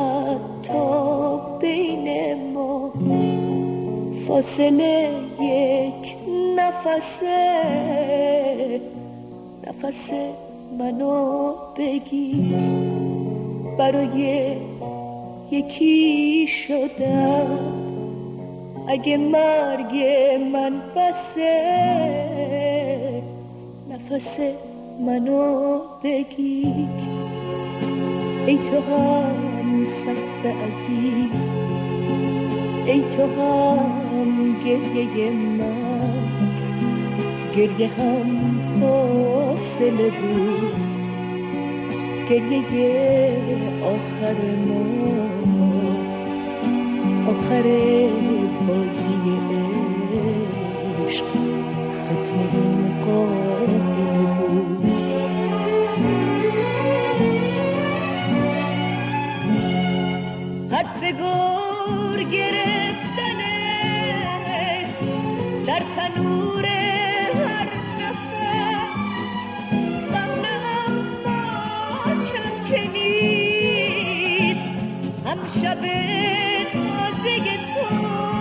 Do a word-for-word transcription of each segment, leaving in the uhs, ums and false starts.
حتی بین ما فاصله یک نفسه، نفس منو بگیر. برای یکی شدم اگه مرگ من بسه، نفس منو بگیر. ای تو هم سقف عزیز، ای تو هم گریه من، گریه هم فاصله بود، گریه آخر ما، آخر بازی عشق، ختم این قافله بود. حدس گور گرفتنت در تنور هر نفس، غم اما کم که نیست هم شب تازه تو،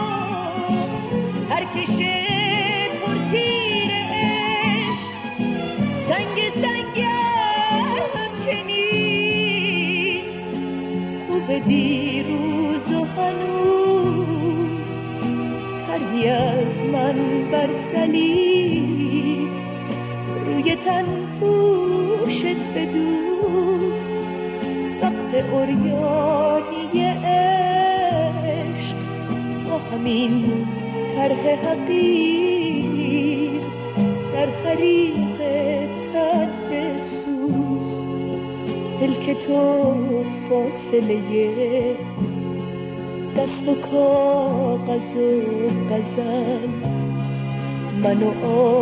هر کشه پر تیر عشق سنگ سنگر هم که نیست. خوب دیروز و هنوز تری از من بر صلیب، روی تن پوشت بدوز. وقت عریانی عشق با همین طرح حقیر، در حریق تن بسوز. پلک تو فاصله دست و کاغذ و غزل، منو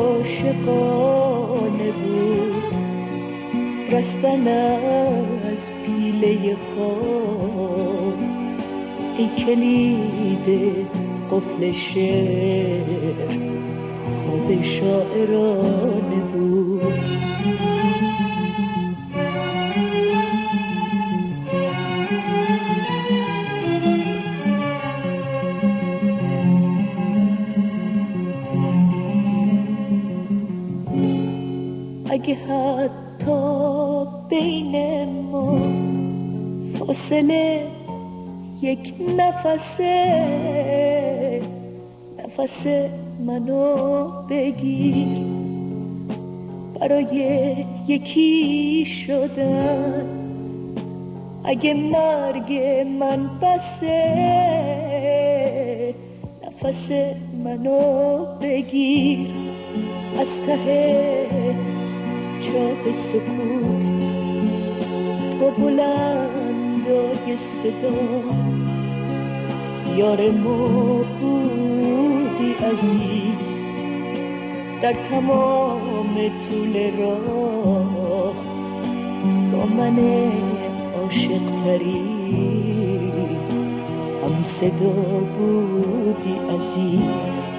عاشقانه بود رستن از پیله خواب. ای کلید قفل شعر خواب شاعرانه بود. اگه حتی بین ما فاصله یک نفسه، نفس منو بگیر. برای یکی شدن اگه مرگ من بسه، نفس منو بگیر. از ته چاه سکوت تو بلندای صدا، یار ما بودی عزیز در تمام طول راه. با من عاشق تری هم صدا بودی عزیز.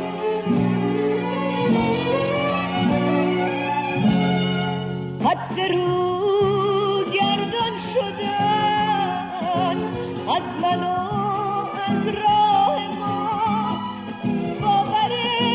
حدس رو گردان شدن از من و از راه ما، باور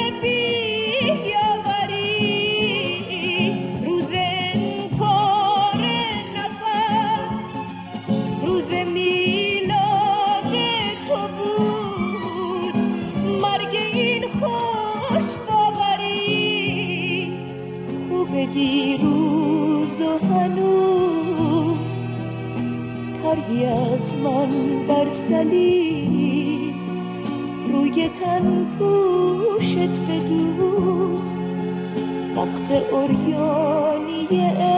بیاوری روز انکار نفس، روز میلاد تو بود مرگ این خوش باوری. خوب دیروز و هنوز تری از من بر صلیب، روی تن پوشت بدوز. وقت عریانی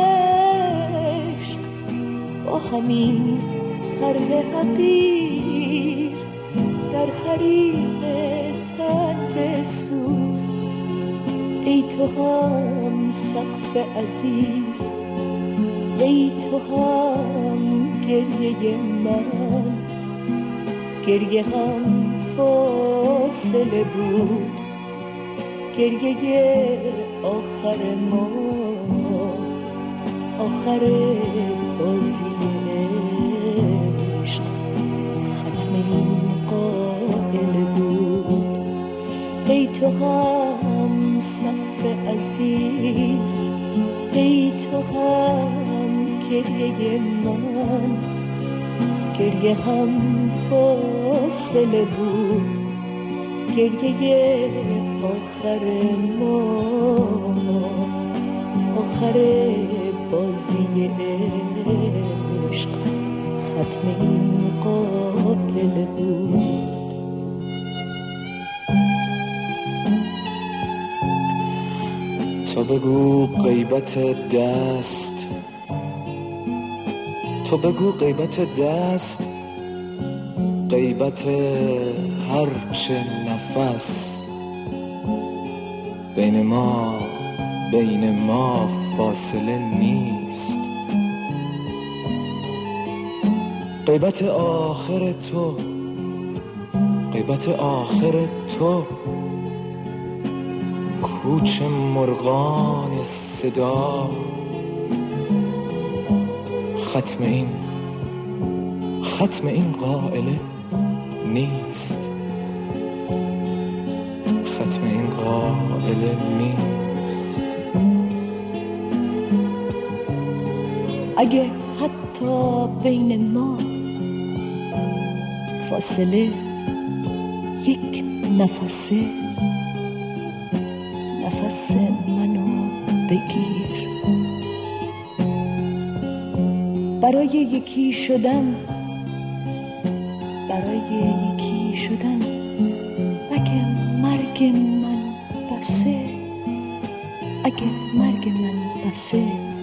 عشق با همین طرح حقیر، در حریق تن بسوز. ای تو هم سقف عزیز، ای تو هم گریه من، گریه هم فاصله بود، گریه آخر ما، آخر بازی عشق، این قائل بود. ای تو هم صف عزیز، ای تو هم گریه من، گریه هم فاصله بود، گریه آخر ما، آخر بازی عشق، ختم این قابل بود. تو بگو غیبت دست، تو بگو غیبت دست، غیبت هرچه نفس، بین ما بین ما فاصله نیست. غیبت آخر تو، غیبت آخر تو، کوچ مرغان صدا، ختم این ختم این قائله نیست، ختم این قائله نیست. اگه حتی بین ما فاصله یک نفسه، نفس منو بگیر. برای یکی شدن، برای یکی شدن، اگه مرگ من بسه، اگه مرگ من بسه،